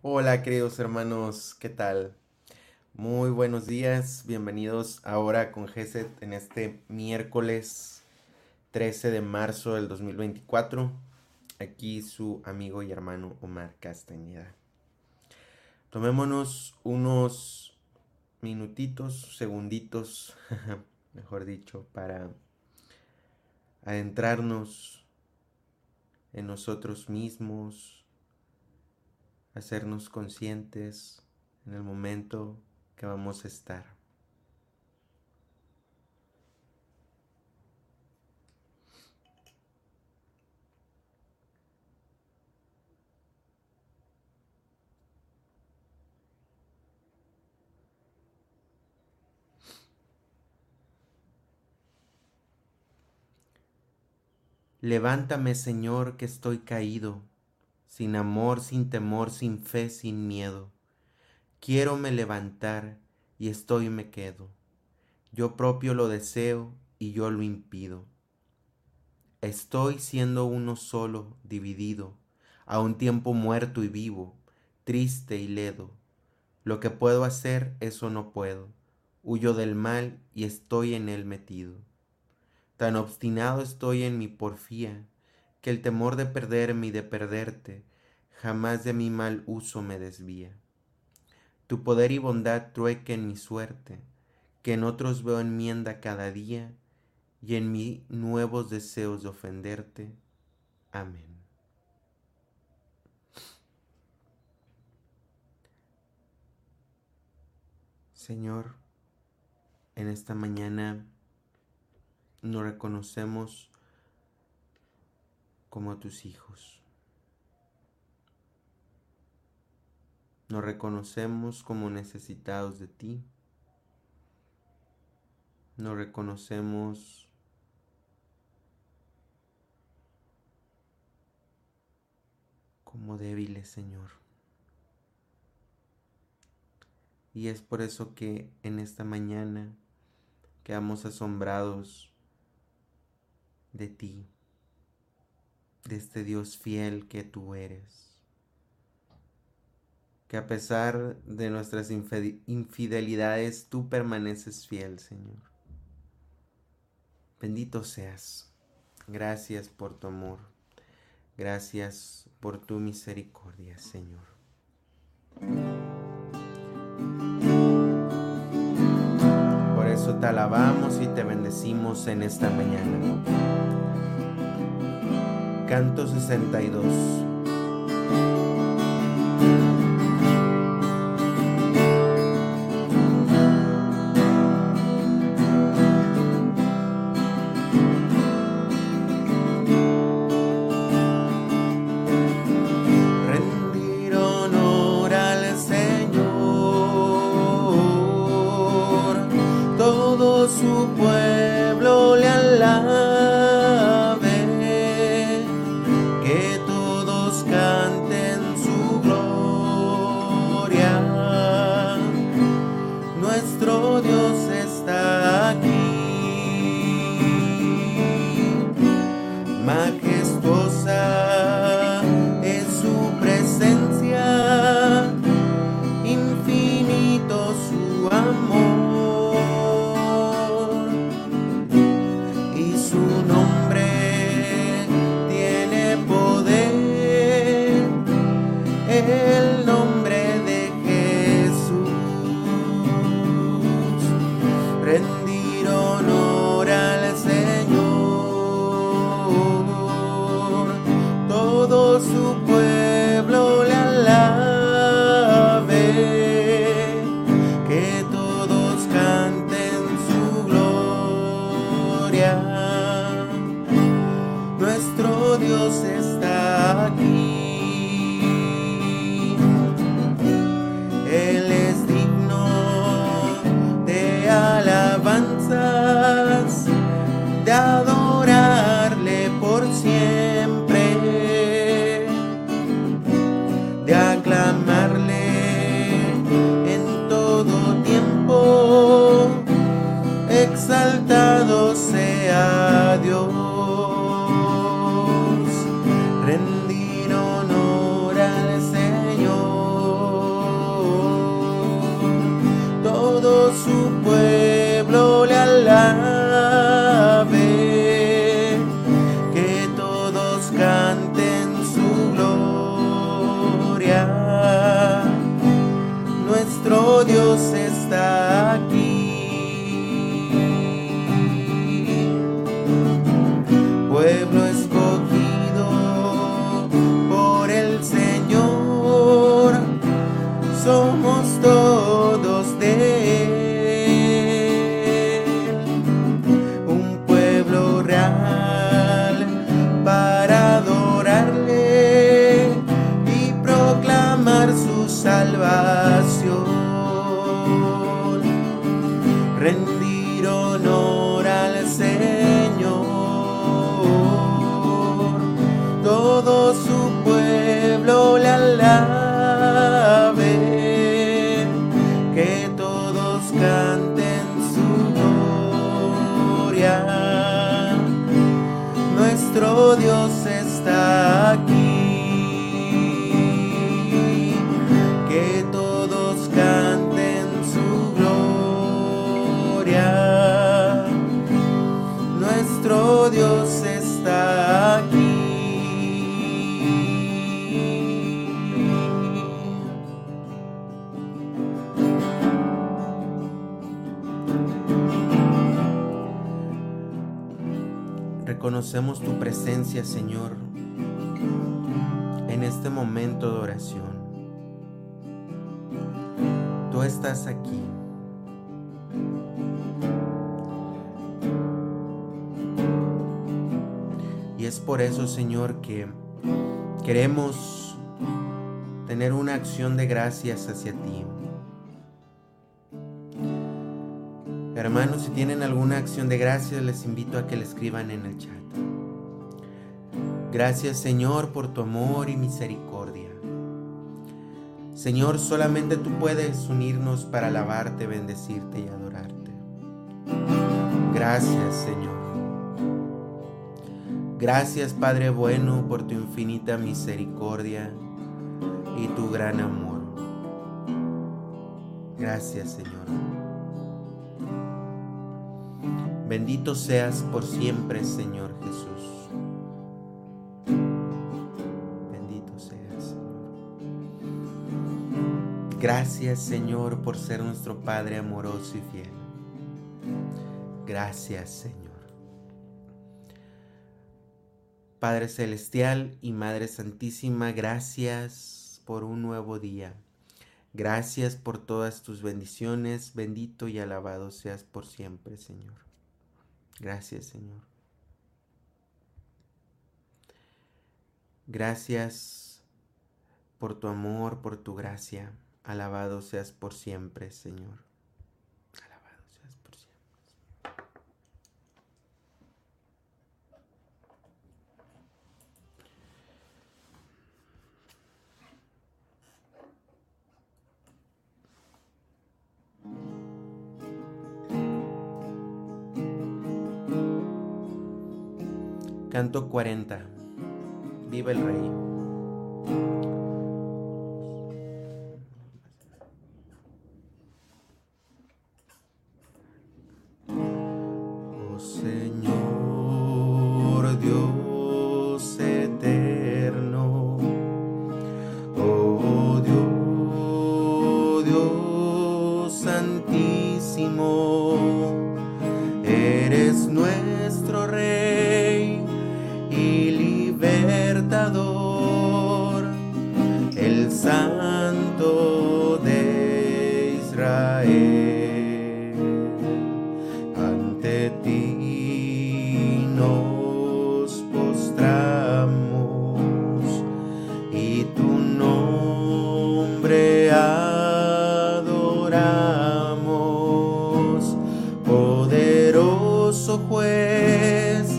Hola queridos hermanos, ¿qué tal? Muy buenos días, bienvenidos ahora con Geset en este miércoles 13 de marzo del 2024. Aquí su amigo y hermano Omar Castañeda. Tomémonos unos minutitos, segunditos, mejor dicho, para adentrarnos en nosotros mismos, hacernos conscientes en el momento que vamos a estar. Levántame, Señor, que estoy caído, sin amor, sin temor, sin fe, sin miedo. Quiérome levantar y estoy y me quedo. Yo propio lo deseo y yo lo impido. Estoy siendo uno solo, dividido, a un tiempo muerto y vivo, triste y ledo. Lo que puedo hacer, eso no puedo. Huyo del mal y estoy en él metido. Tan obstinado estoy en mi porfía, que el temor de perderme y de perderte jamás de mi mal uso me desvía. Tu poder y bondad truequen mi suerte, que en otros veo enmienda cada día, y en mí nuevos deseos de ofenderte. Amén. Señor, en esta mañana nos reconocemos como tus hijos. Nos reconocemos como necesitados de ti. Nos reconocemos como débiles, Señor. Y es por eso que en esta mañana quedamos asombrados de ti, de este Dios fiel que tú eres. Que a pesar de nuestras infidelidades, tú permaneces fiel, Señor. Bendito seas. Gracias por tu amor. Gracias por tu misericordia, Señor. Por eso te alabamos y te bendecimos en esta mañana. Canto 62. Su pueblo le alabe, que todos canten su gloria. Nuestro Dios está aquí, majestuosa es su presencia, infinito su amor. El nombre de Jesús, rendir honor al Señor, todo su pueblo le alabe, que todos canten su gloria. Nuestro Dios está aquí. Él es digno de alabanzas, de adorarle por siempre, de aclamarle en todo tiempo. Exaltado sea Dios. Rendir honor al Señor. todo su pueblo le alabe, que todos canten su gloria. Nuestro Dios está aquí. Pueblo escogido por el Señor, somos todos de Él, un pueblo real para adorarle y proclamar su salvación, rendir honor al Señor. Todo su pueblo le alabe, que todos canten su gloria. Nuestro Dios está aquí, que todos canten su gloria. Nuestro Dios está aquí. Reconocemos tu presencia, Señor, en este momento de oración. Tú estás aquí. Y es por eso, Señor, que queremos tener una acción de gracias hacia ti. Hermanos, si tienen alguna acción de gracias, les invito a que la escriban en el chat. Gracias, Señor, por tu amor y misericordia. Señor, solamente tú puedes unirnos para alabarte, bendecirte y adorarte. Gracias, Señor. Gracias, Padre bueno, por tu infinita misericordia y tu gran amor. Gracias, Señor. Bendito seas por siempre, Señor Jesús. Bendito seas, Señor. Gracias, Señor, por ser nuestro Padre amoroso y fiel. Gracias, Señor. Padre Celestial y Madre Santísima, gracias por un nuevo día. Gracias por todas tus bendiciones. Bendito y alabado seas por siempre, Señor. Gracias, Señor. Gracias por tu amor, por tu gracia. Alabado seas por siempre, Señor. Alabado seas por siempre. Canto 40. Viva el Rey. Oh Señor Dios eterno, oh Dios santísimo, eres nuestro Rey y libertador, el Santo de Israel. Ante ti nos postramos y tu nombre adoramos, poderoso juez,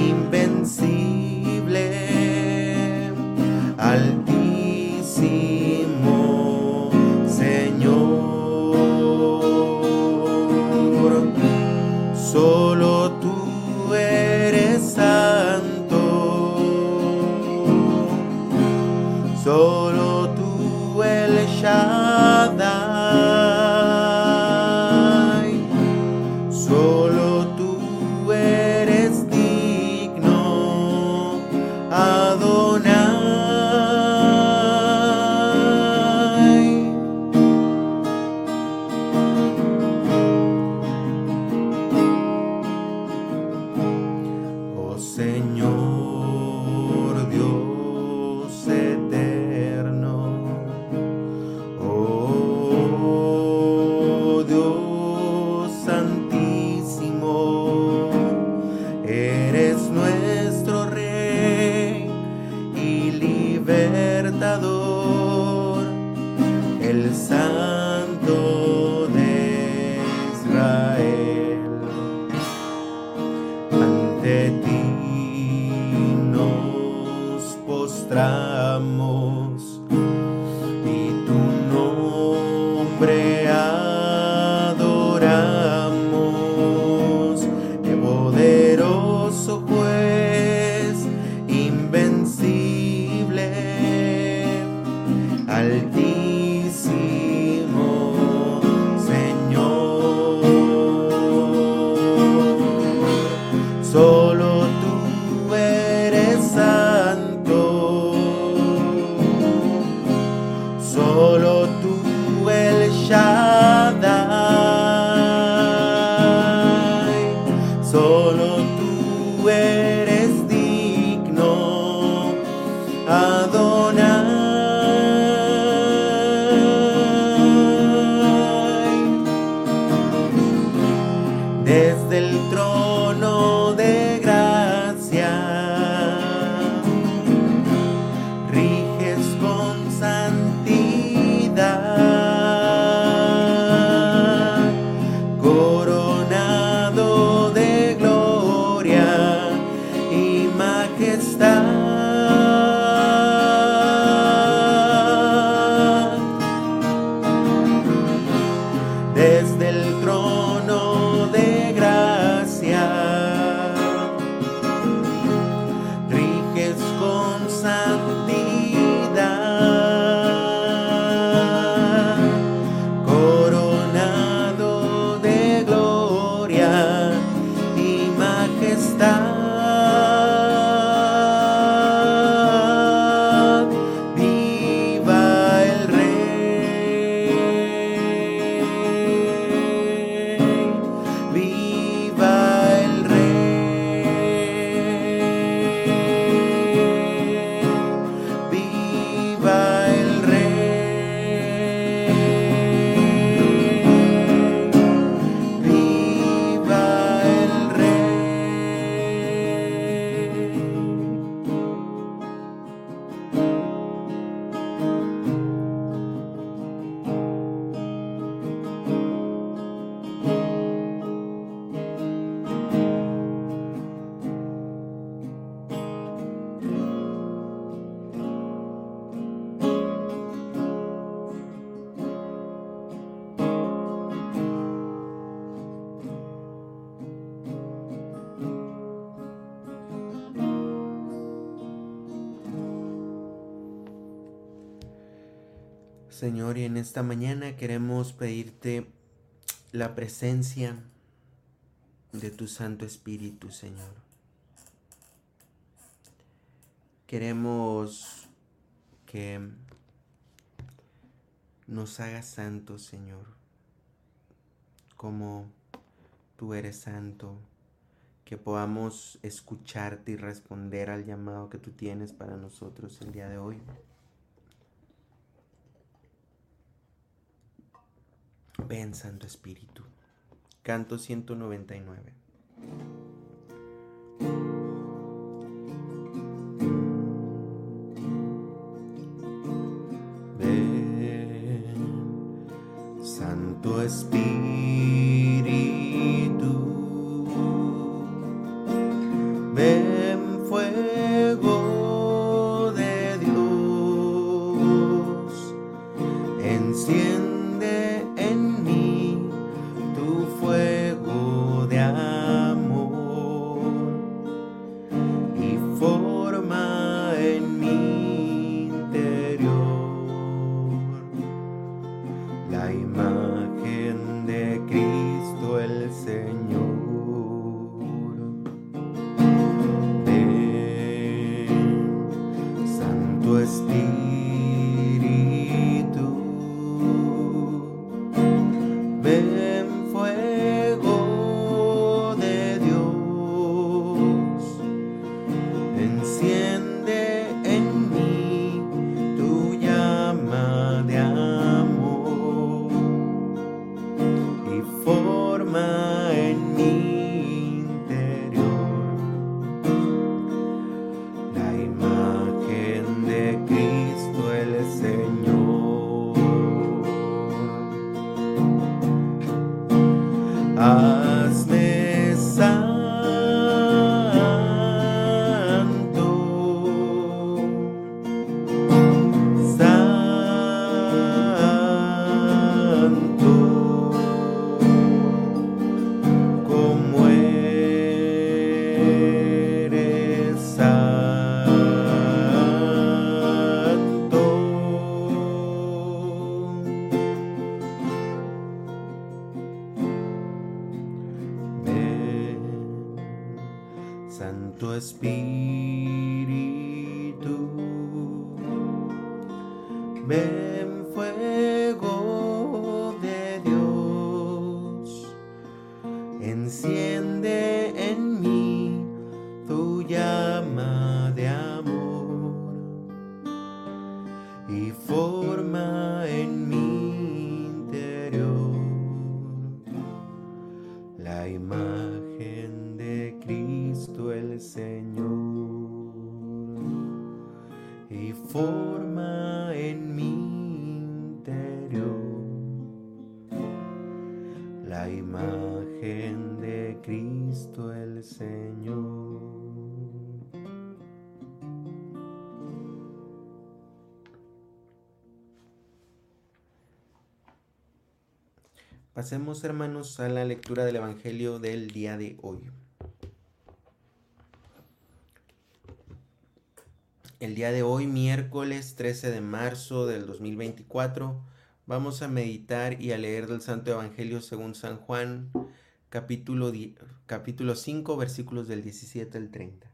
invencible, altísimo Israel. Ante ti nos postramos y tu nombre adoramos, poderoso juez, invencible, altísimo Señor. Solo tú eres santo, solo tú el Shaddai, solo tú eres digno, Adonai. Desde el trono de gracia riges con santidad, coronado de gloria y majestad. Desde el trono de gracia riges con santidad, coronado de gloria y majestad. Viva el Rey, viva el Rey, viva el Rey, viva el Rey. Señor, y en esta mañana queremos pedirte la presencia de tu Santo Espíritu, Señor. Queremos que nos hagas santos, Señor, como tú eres santo, que podamos escucharte y responder al llamado que tú tienes para nosotros el día de hoy. Ven, Santo Espíritu. Canto 199. Ven, Santo Espíritu. Ven, fuego de Dios. Enciende en mí tu fuego de amor y forma en mi interior la imagen de Cristo el Señor. Ven, Santo Espíritu. Ven, fuego de Dios, enciende en mí tu llama de amor y forma en mi interior la imagen de Cristo el Señor. Hazme santo, como eres santo. Ven, Santo Espíritu, ven, fuego de Dios, enciende en mí tu llama de amor y forma en mi interior la imagen de Cristo el Señor, y forma en mi interior la imagen de Cristo el Señor. Pasemos, hermanos, a la lectura del Evangelio del día de hoy. El día de hoy, miércoles 13 de marzo del 2024, vamos a meditar y a leer del Santo Evangelio según San Juan, capítulo 5, versículos del 17 al 30.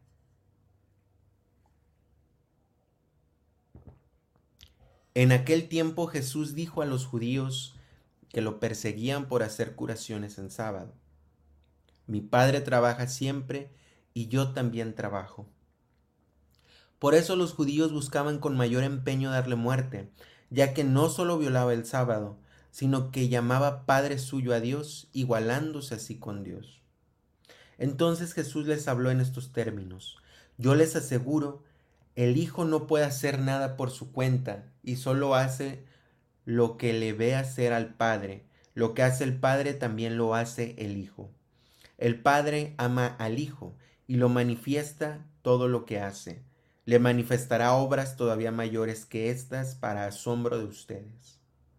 En aquel tiempo Jesús dijo a los judíos que lo perseguían por hacer curaciones en sábado: Mi Padre trabaja siempre y yo también trabajo. Por eso los judíos buscaban con mayor empeño darle muerte, ya que no solo violaba el sábado, sino que llamaba Padre suyo a Dios, igualándose así con Dios. Entonces Jesús les habló en estos términos: Yo les aseguro, el Hijo no puede hacer nada por su cuenta, y solo hace lo que le ve hacer al Padre. Lo que hace el Padre también lo hace el Hijo. El Padre ama al Hijo y lo manifiesta todo lo que hace. Le manifestará obras todavía mayores que estas para asombro de ustedes.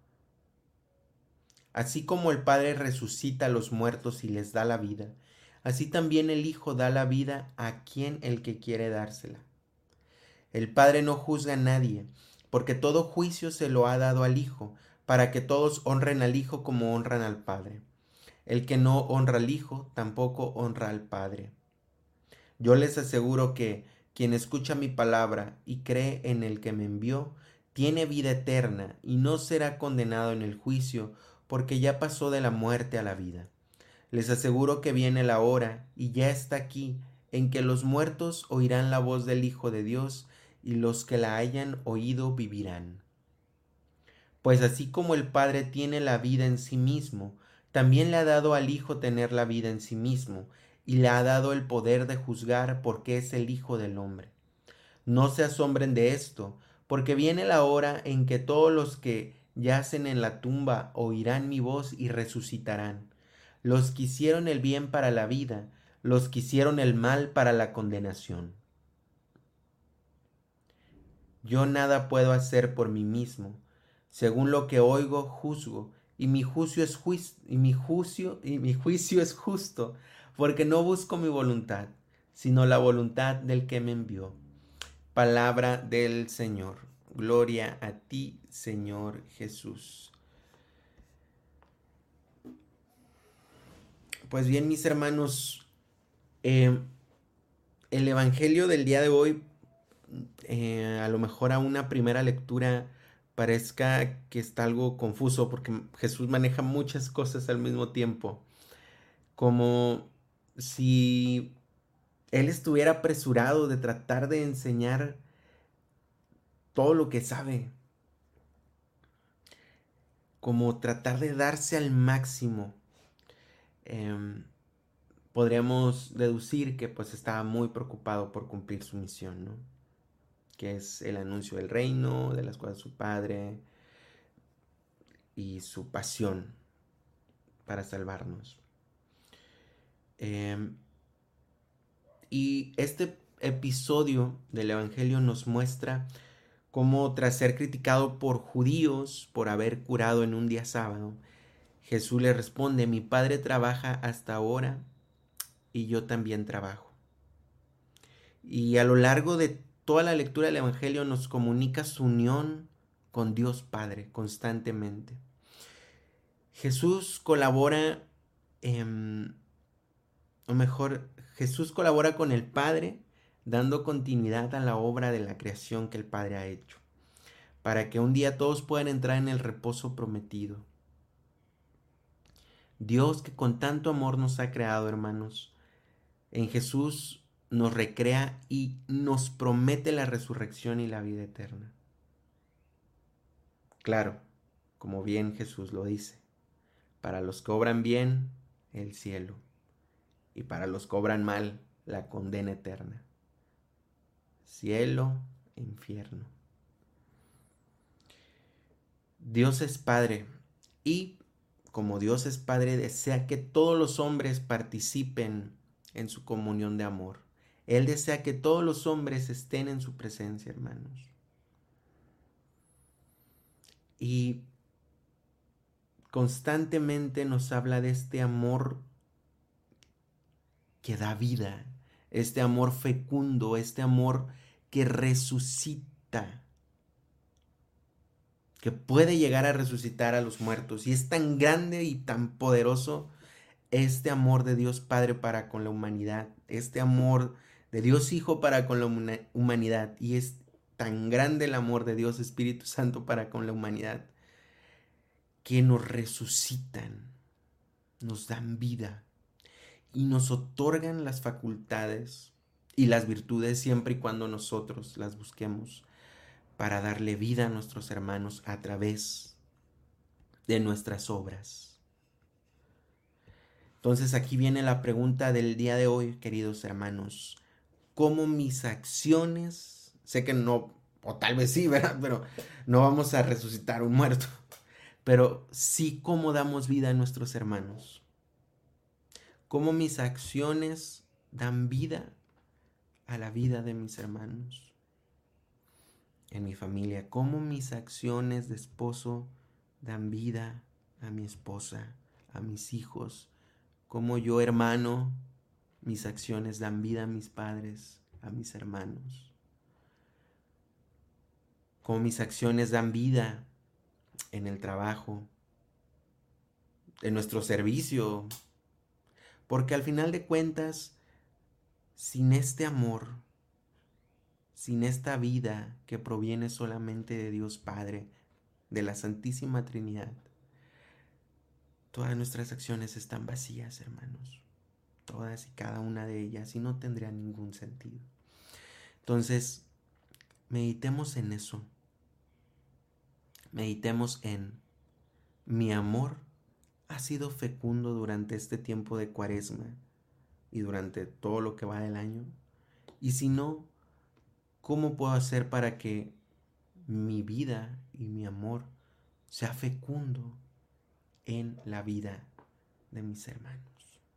Así como el Padre resucita a los muertos y les da la vida, así también el Hijo da la vida a quien el que quiere dársela. El Padre no juzga a nadie, porque todo juicio se lo ha dado al Hijo, para que todos honren al Hijo como honran al Padre. El que no honra al Hijo, tampoco honra al Padre. Yo les aseguro que quien escucha mi palabra y cree en el que me envió, tiene vida eterna y no será condenado en el juicio, porque ya pasó de la muerte a la vida. Les aseguro que viene la hora, y ya está aquí, en que los muertos oirán la voz del Hijo de Dios, y los que la hayan oído vivirán. Pues así como el Padre tiene la vida en sí mismo, también le ha dado al Hijo tener la vida en sí mismo, y le ha dado el poder de juzgar porque es el Hijo del Hombre. No se asombren de esto, porque viene la hora en que todos los que yacen en la tumba oirán mi voz y resucitarán. Los que hicieron el bien para la vida, los que hicieron el mal para la condenación. Yo nada puedo hacer por mí mismo. Según lo que oigo, juzgo, y mi juicio es justo, porque no busco mi voluntad, sino la voluntad del que me envió. Palabra del Señor. Gloria a ti, Señor Jesús. Pues bien, mis hermanos, el Evangelio del día de hoy, a lo mejor a una primera lectura parezca que está algo confuso, porque Jesús maneja muchas cosas al mismo tiempo, como si Él estuviera apresurado de tratar de enseñar todo lo que sabe, como tratar de darse al máximo. Em, Podríamos deducir que pues estaba muy preocupado por cumplir su misión, ¿no? Que es el anuncio del reino, de las cosas de su Padre y su pasión para salvarnos. Y este episodio del Evangelio nos muestra cómo, tras ser criticado por judíos por haber curado en un día sábado, Jesús le responde: mi Padre trabaja hasta ahora y yo también trabajo. Y a lo largo de toda la lectura del Evangelio nos comunica su unión con Dios Padre constantemente. Jesús colabora, o mejor, Jesús colabora con el Padre, dando continuidad a la obra de la creación que el Padre ha hecho, para que un día todos puedan entrar en el reposo prometido. Dios, que con tanto amor nos ha creado, hermanos, en Jesús nos recrea y nos promete la resurrección y la vida eterna. Claro, como bien Jesús lo dice, para los que obran bien, el cielo, y para los que obran mal, la condena eterna. Cielo, infierno. Dios es Padre y, como Dios es Padre, desea que todos los hombres participen en su comunión de amor. Él desea que todos los hombres estén en su presencia, hermanos. Y constantemente nos habla de este amor que da vida, este amor fecundo, este amor que resucita, que puede llegar a resucitar a los muertos. Y es tan grande y tan poderoso este amor de Dios Padre para con la humanidad, este amor de Dios Hijo para con la humanidad, y es tan grande el amor de Dios Espíritu Santo para con la humanidad, que nos resucitan, nos dan vida y nos otorgan las facultades y las virtudes siempre y cuando nosotros las busquemos para darle vida a nuestros hermanos a través de nuestras obras. Entonces aquí viene la pregunta del día de hoy, queridos hermanos: ¿cómo mis acciones, sé que no, o tal vez sí, ¿verdad? Pero no vamos a resucitar un muerto, pero sí cómo damos vida a nuestros hermanos? ¿Cómo mis acciones dan vida a la vida de mis hermanos en mi familia? ¿Cómo mis acciones de esposo dan vida a mi esposa, a mis hijos? ¿Cómo yo, hermano, mis acciones dan vida a mis padres, a mis hermanos? ¿Cómo mis acciones dan vida en el trabajo, en nuestro servicio? Porque al final de cuentas, sin este amor, sin esta vida que proviene solamente de Dios Padre, de la Santísima Trinidad, todas nuestras acciones están vacías, hermanos. Todas y cada una de ellas, y no tendrían ningún sentido. Entonces, meditemos en eso. Meditemos en: mi amor ha sido fecundo durante este tiempo de Cuaresma y durante todo lo que va del año. Y si no, ¿cómo puedo hacer para que mi vida y mi amor sea fecundo en la vida de mis hermanos?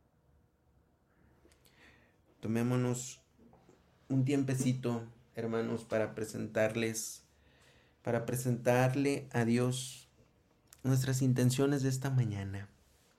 Tomémonos un tiempecito, hermanos, para presentarle a Dios nuestras intenciones de esta mañana.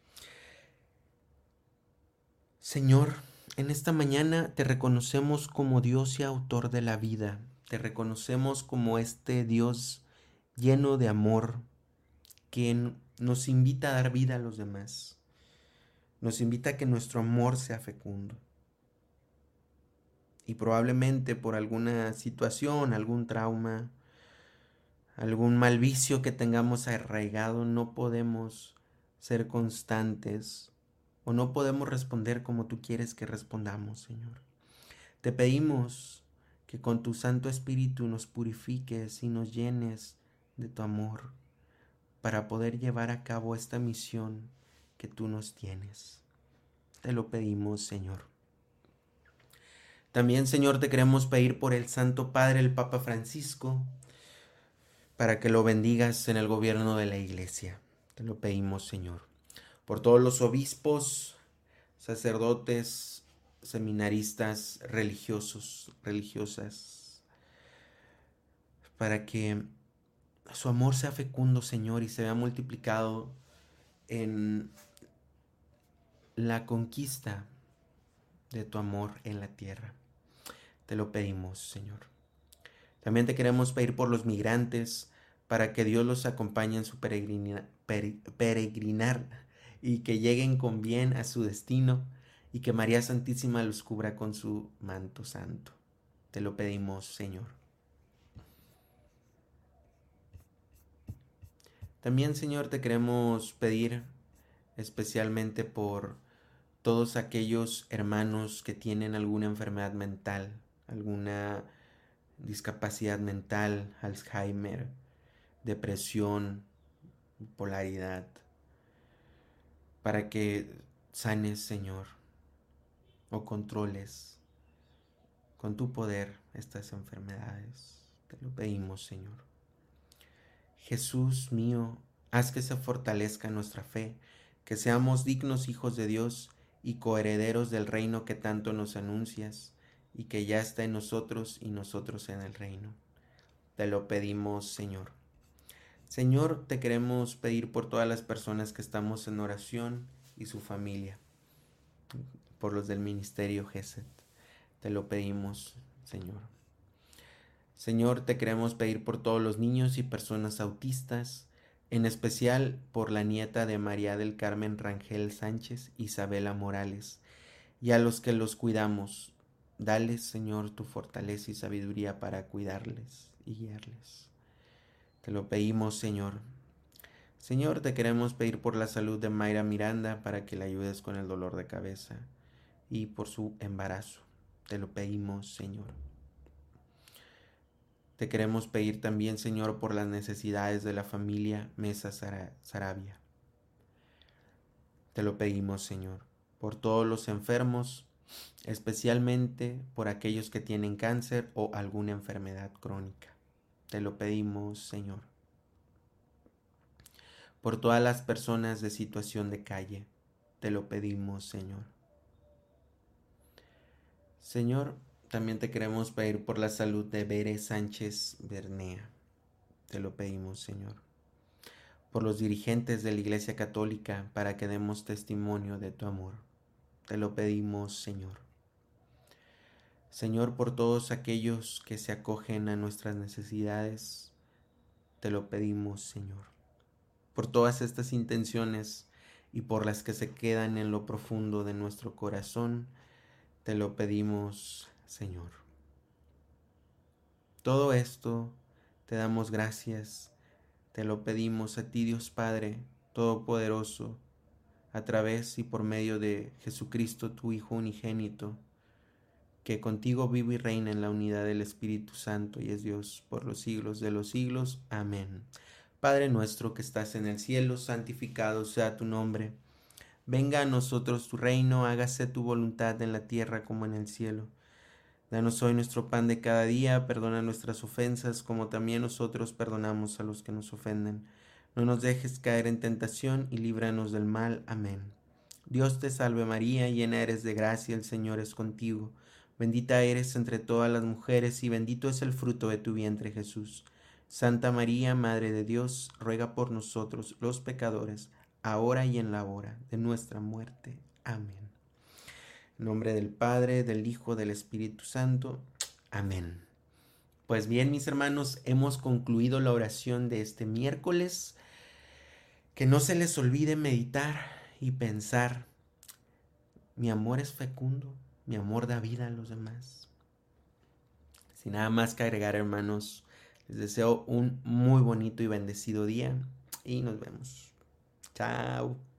Señor, en esta mañana te reconocemos como Dios y autor de la vida. Te reconocemos como este Dios lleno de amor que nos invita a dar vida a los demás. Nos invita a que nuestro amor sea fecundo. Y probablemente por alguna situación, algún trauma, algún mal vicio que tengamos arraigado, no podemos ser constantes o no podemos responder como tú quieres que respondamos, Señor. Te pedimos que con tu Santo Espíritu nos purifiques y nos llenes de tu amor para poder llevar a cabo esta misión que tú nos tienes. Te lo pedimos, Señor. También, Señor, te queremos pedir por el Santo Padre, el Papa Francisco, para que lo bendigas en el gobierno de la Iglesia. Te lo pedimos, Señor. Por todos los obispos, sacerdotes, seminaristas, religiosos, religiosas, para que su amor sea fecundo, Señor, y se vea multiplicado en la conquista de tu amor en la tierra. Te lo pedimos, Señor. También te queremos pedir por los migrantes, para que Dios los acompañe en su peregrinar y que lleguen con bien a su destino y que María Santísima los cubra con su manto santo. Te lo pedimos, Señor. También, Señor, te queremos pedir especialmente por todos aquellos hermanos que tienen alguna enfermedad mental, alguna discapacidad mental, Alzheimer, depresión, bipolaridad, para que sanes, Señor, o controles con tu poder estas enfermedades. Te lo pedimos, Señor. Jesús mío, haz que se fortalezca nuestra fe, que seamos dignos hijos de Dios y coherederos del reino que tanto nos anuncias y que ya está en nosotros y nosotros en el reino. Te lo pedimos, Señor. Señor, te queremos pedir por todas las personas que estamos en oración y su familia, por los del ministerio GESET. Te lo pedimos, Señor. Señor, te queremos pedir por todos los niños y personas autistas, en especial por la nieta de María del Carmen Rangel Sánchez, Isabela Morales, y a los que los cuidamos. Dales, Señor, tu fortaleza y sabiduría para cuidarles y guiarles. Te lo pedimos, Señor. Señor, te queremos pedir por la salud de Mayra Miranda para que le ayudes con el dolor de cabeza y por su embarazo. Te lo pedimos, Señor. Te queremos pedir también, Señor, por las necesidades de la familia Mesa Sarabia. Te lo pedimos, Señor, por todos los enfermos, especialmente por aquellos que tienen cáncer o alguna enfermedad crónica. Te lo pedimos, Señor. Por todas las personas de situación de calle, te lo pedimos, Señor. Señor, también te queremos pedir por la salud de Bere Sánchez Bernea. Te lo pedimos, Señor. Por los dirigentes de la Iglesia Católica, para que demos testimonio de tu amor. Te lo pedimos, Señor. Señor, por todos aquellos que se acogen a nuestras necesidades, te lo pedimos, Señor. Por todas estas intenciones y por las que se quedan en lo profundo de nuestro corazón, te lo pedimos, Señor. Todo esto te damos gracias, te lo pedimos a ti, Dios Padre Todopoderoso, a través y por medio de Jesucristo, tu Hijo unigénito, que contigo vive y reina en la unidad del Espíritu Santo y es Dios por los siglos de los siglos. Amén. Padre nuestro que estás en el cielo, santificado sea tu nombre. Venga a nosotros tu reino, hágase tu voluntad en la tierra como en el cielo. Danos hoy nuestro pan de cada día, perdona nuestras ofensas como también nosotros perdonamos a los que nos ofenden. No nos dejes caer en tentación y líbranos del mal. Amén. Dios te salve María, llena eres de gracia, el Señor es contigo. Bendita eres entre todas las mujeres y bendito es el fruto de tu vientre Jesús. Santa María, Madre de Dios, ruega por nosotros los pecadores, ahora y en la hora de nuestra muerte. Amén. En nombre del Padre, del Hijo, del Espíritu Santo. Amén. Pues bien, mis hermanos, hemos concluido la oración de este miércoles. Que no se les olvide meditar y pensar, mi amor es fecundo, mi amor da vida a los demás. Sin nada más que agregar, hermanos, les deseo un muy bonito y bendecido día y nos vemos. Chao.